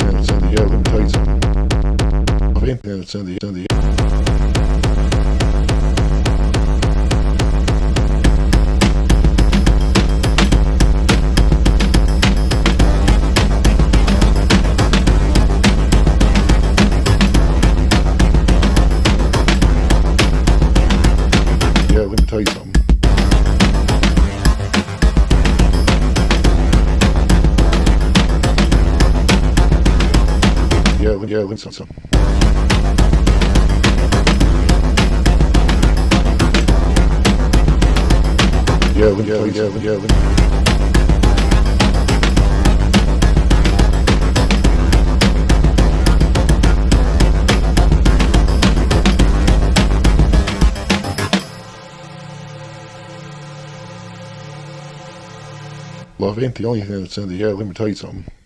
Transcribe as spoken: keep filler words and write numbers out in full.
let me tell you something. Love ain't gonna send the, send the. Yeah, let me tell you something. Yeah, yeah, let me tell you something. Yeah, let me tell you something. Yeah, let me. Love ain't the only thing that's in the air. Let me tell you something.